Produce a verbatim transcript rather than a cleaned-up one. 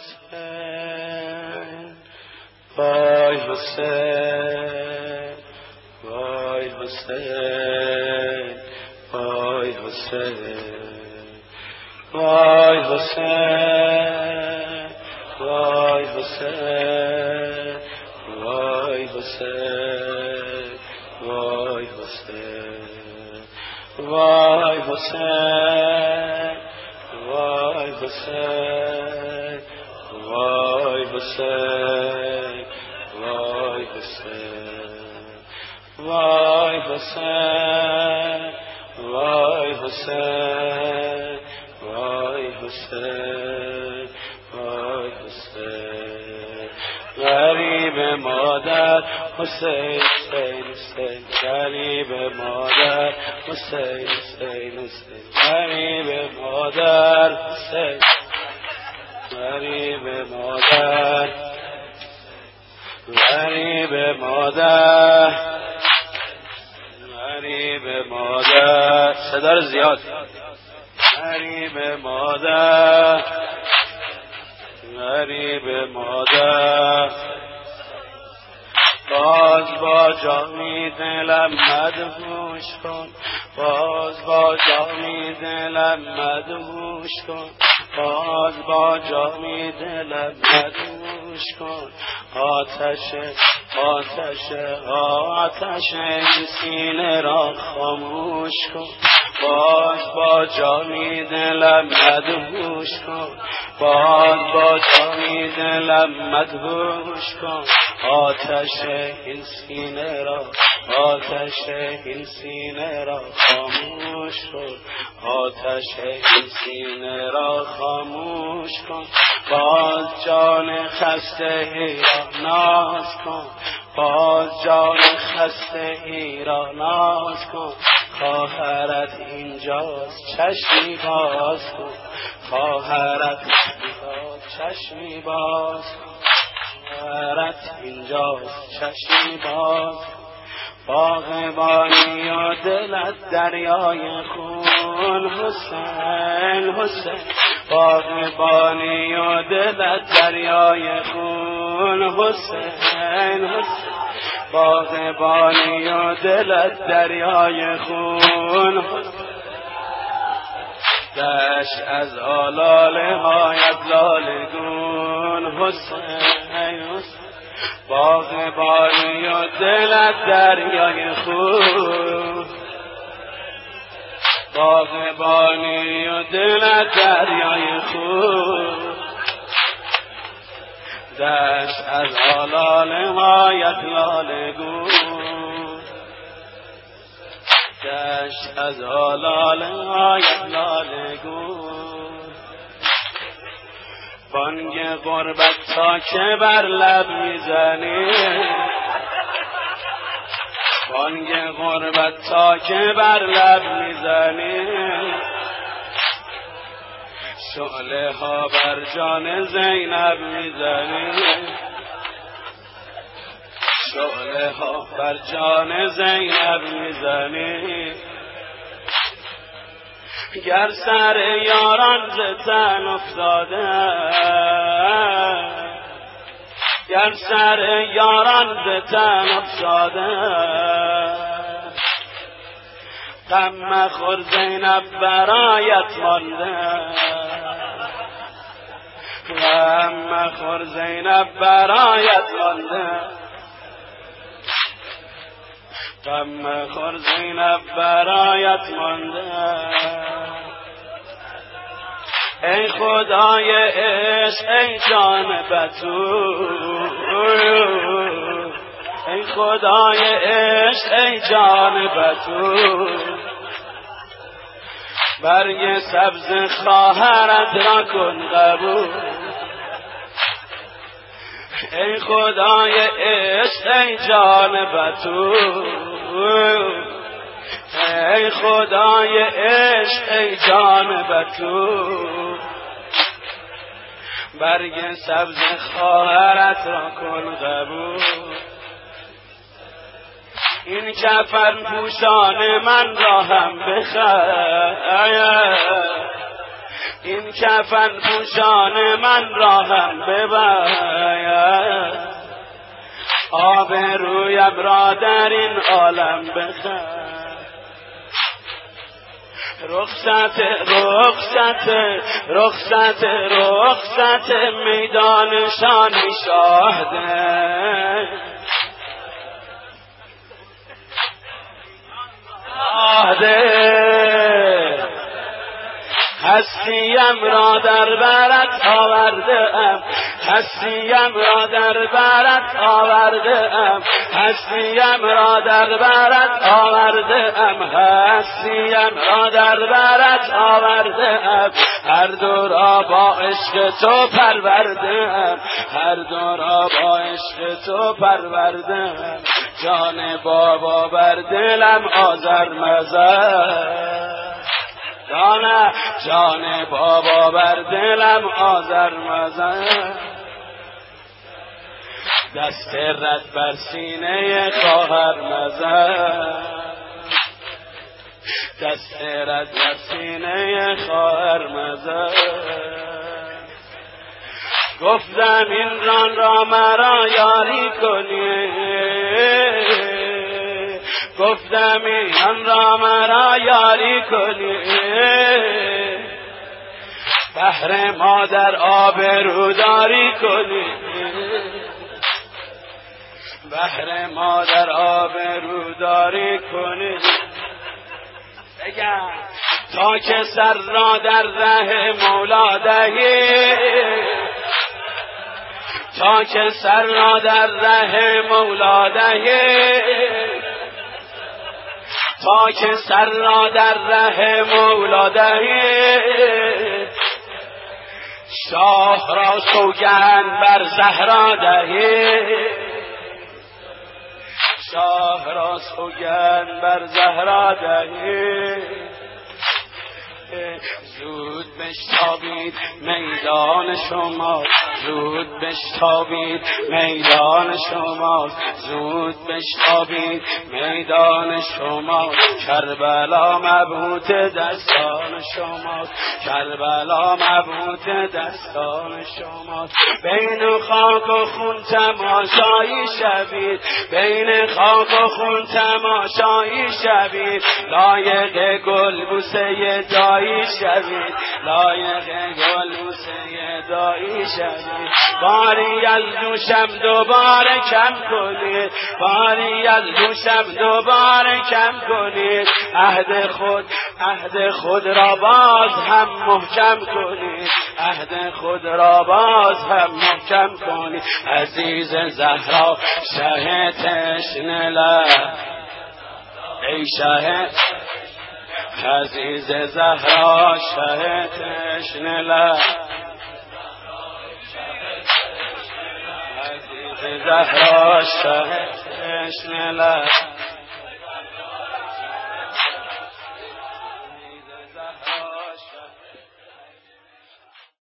حسین وای حسین وای حسین وای حسین وای حسین وای حسین وای حسین وای حسین وای حسین وای حسین وای حسین وای حسین وای حسین وای حسین وای حسین وای حسین غریب مادر حسین حسین حسین غریب مادر حسین حسین حسین غریب مادر حسین غریب مادر غریب مادر غریب مادر صدا زیاد غریب مادر غریب مادر باز با جامی دلم مدهوش کن باز با جامی دلم مدهوش کن باز با جامی دلم مدهوش کن آتش آتش آتش این سینه را خاموش کن باز با جامی دلم مدهوش کن باز با جامی دلم مدهوش کن آتش این سینه را آتش این سینه را خاموش کن آتش این سینه را خاموش کن باز جان خسته ای را ناز کن باز جان خسته ای را ناز کن خواهرت اینجاست چشمی باز کن خواهرت اینجاست چشمی باز کن خواهرت اینجاست چشمی باز کن باغبانی و دلت دریای خون حسین حسین باغبانی و دلت دریای خون حسین حسین باغبانی و دلت دریای خون حسین دشت از آلاله هایت لالگون حسین حسین باغبانی و دلت دریای خون باغبانی و دلت دریای خون دشت از آلاله هایت لالگون دشت از آلاله هایت لالگون بانگ غربت تا که بر لب میزنی بانگ غربت تا که بر لب میزنی شعله ها بر جان زینب میزنی شعله ها بر جان زینب میزنی گر سر یاران ز تن افتاده گر سر یاران ز تن افتاده غم مخور زینب برایت مانده غم مخور زینب برایت مانده غم مخور زینب برایت مانده ای خدای عشق ای جان بتول ای خدای عشق ای جان بتول برگ سبز خواهرت را کن قبول ای خدای عشق ای جان بتول ای خدای عشق ای جان بتول برگ سبز خواهرت را کن قبول این کفن پوشان من را هم بخر این کفن پوشان من را هم بباید، آبرویم را در این عالم بخر. رخصت رخصت رخصت رخصت میدان شان شاهده، هستیم را در برت آورده ام، هستیم را در برت آورده ام، هستیم را در برت آورده ام، هستیم را در برت آورده ام، هر دو را با عشق تو پرورده ام، هر دو را با عشق تو پرورده ام، جان بابا بر دلم آذر مزن، جان جان بابا بر دلم آذر مزن. دست رد بر سینه خواهر مزن، دست رد بر سینه خواهر مزن. گفتم این ران را مرا یاری کنی، گفتم این را مرا یاری کنی، بهر مادر آبروداری کنی، بهر مادر آبروداری کنی. بگم تا که سر را در ره مولا دهی، تا که سر را در ره مولا دهی، تا که سر را در ره مولا دهی، شاه را سوگند بر زهرا دهی، شاه را سوگند بر زهرا دهی. زود بشتابید میدان شما، زود بشتابید میدان شما، زود بشتابید میدان شما، کربلا مبهوت دستان شما، کربلا مبهوت دستان شما. بین خاک و خون تماشایی شوید، بین خاک و خون تماشایی شوید، لایق گل بوسه دایی شوید، لایق گل بوسه دایی شوید. باری از دوشم دوباره کم کنید، باری از دوشم دوباره کم کنید، عهد خود عهد خود را باز هم محکم کنید، عهد خود را باز هم محکم کنید. عزیز زهرا شه تشنه لب، ای شه عزیز زهرا شه تشنه لب، عزیز زهرا شه تشنه لب.